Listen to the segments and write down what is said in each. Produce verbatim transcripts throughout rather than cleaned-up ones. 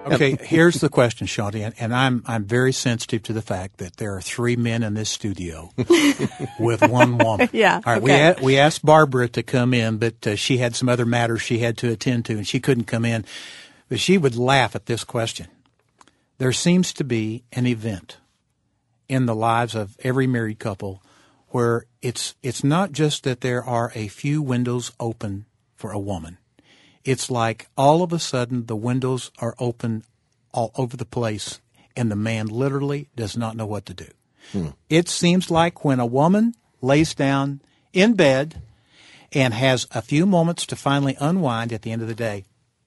Okay, here's the question, Shaunti, and, and I'm I'm very sensitive to the fact that there are three men in this studio with one woman. Yeah. All right, okay. we a- we asked Barbara to come in, but uh, she had some other matters she had to attend to, and she couldn't come in. But she would laugh at this question. There seems to be an event in the lives of every married couple where it's it's not just that there are a few windows open for a woman. It's like all of a sudden the windows are open all over the place and the man literally does not know what to do. Hmm. It seems like when a woman lays down in bed and has a few moments to finally unwind at the end of the day.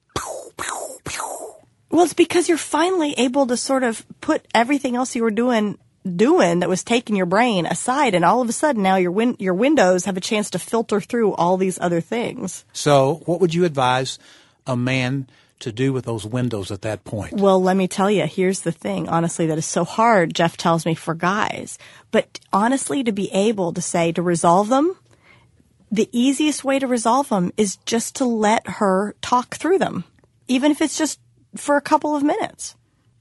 Well, it's because you're finally able to sort of put everything else you were doing doing that was taking your brain aside, and all of a sudden now your win- your windows have a chance to filter through all these other things. So what would you advise a man to do with those windows at that point? Well, let me tell you, here's the thing, honestly, that is so hard, Jeff tells me, for guys. But honestly, to be able to say, to resolve them, the easiest way to resolve them is just to let her talk through them, even if it's just for a couple of minutes.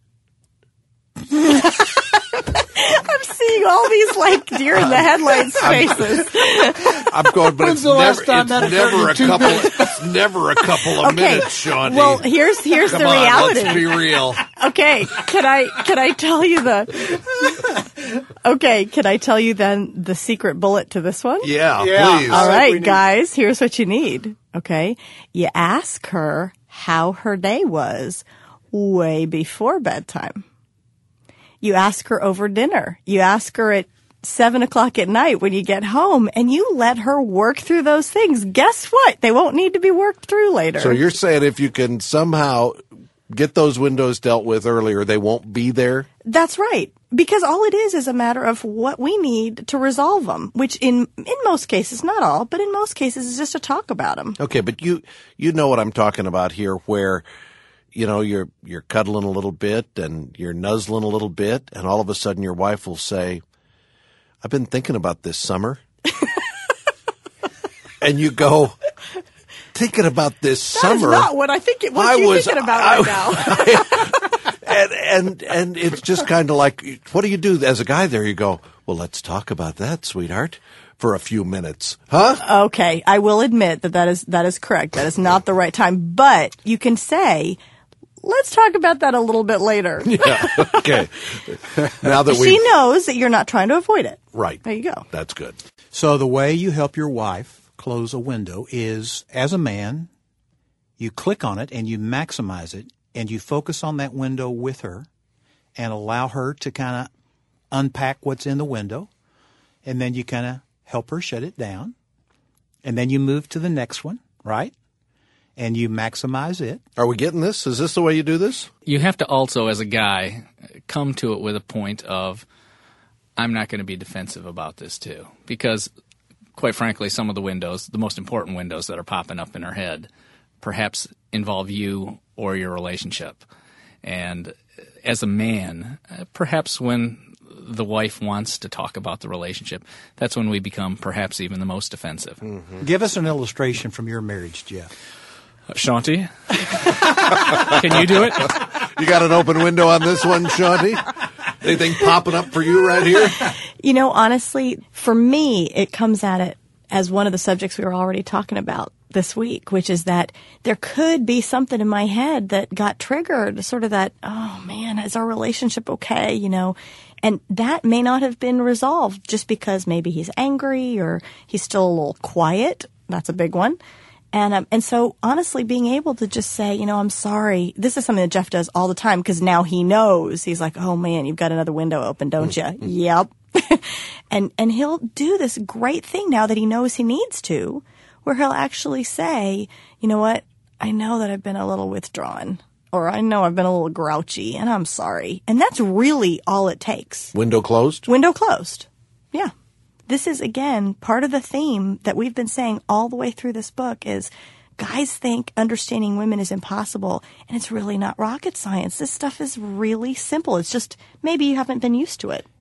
I'm seeing all these like deer in the headlights faces. I'm going, but it's never, it's never a couple. It's never a couple of okay. minutes, Shaunti. Well, here's here's Come the on, reality. Let's be real. Okay, can I can I tell you the? Okay, can I tell you then the secret bullet to this one? Yeah, Yeah. please. All right, right, we need- guys, here's what you need. Okay, you ask her how her day was way before bedtime. You ask her over dinner. You ask her at seven o'clock at night when you get home, and you let her work through those things. Guess what? They won't need to be worked through later. So you're saying if you can somehow get those windows dealt with earlier, they won't be there? That's right. Because all it is is a matter of what we need to resolve them, which in in most cases, not all, but in most cases is just to talk about them. Okay, but you you know what I'm talking about here, where you know you're you're cuddling a little bit and you're nuzzling a little bit, and all of a sudden your wife will say, "I've been thinking about this summer," and you go, "Thinking about this That summer." is not what I think. It, what I are you was- thinking about I- right now? and and and it's just kind of like, what do you do as a guy? There you go. Well, let's talk about that, sweetheart, for a few minutes, huh? Okay, I will admit that that is that is correct. That is not the right time, but you can say, "Let's talk about that a little bit later." Yeah. Okay. Now that She we knows that you're not trying to avoid it. right, There you go. That's good. So the way you help your wife close a window is, as a man, you click on it and you maximize it and you focus on that window with her and allow her to kind of unpack what's in the window, and then you kind of help her shut it down, and then you move to the next one, right? And you maximize it. Are we getting this? Is this the way you do this? You have to also, as a guy, come to it with a point of, I'm not going to be defensive about this too. Because, quite frankly, some of the windows, the most important windows that are popping up in her head, perhaps involve you or your relationship. And as a man, perhaps when the wife wants to talk about the relationship, that's when we become perhaps even the most defensive. Mm-hmm. Give us an illustration from your marriage, Jeff. Uh, Shaunti, can you do it? You got an open window on this one, Shaunti? Anything popping up for you right here? You know, honestly, for me, it comes at it as one of the subjects we were already talking about this week, which is that there could be something in my head that got triggered, sort of that, oh man, is our relationship okay, you know? And that may not have been resolved just because maybe he's angry or he's still a little quiet. That's a big one. And um, and so, honestly, being able to just say, you know, I'm sorry. This is something that Jeff does all the time because now he knows. He's like, oh, man, you've got another window open, don't you? Yep. and and he'll do this great thing now that he knows he needs to, where he'll actually say, you know what, I know that I've been a little withdrawn, or I know I've been a little grouchy, and I'm sorry. And that's really all it takes. Window closed? Window closed. Yeah. This is, again, part of the theme that we've been saying all the way through this book is guys think understanding women is impossible, and it's really not rocket science. This stuff is really simple. It's just maybe you haven't been used to it.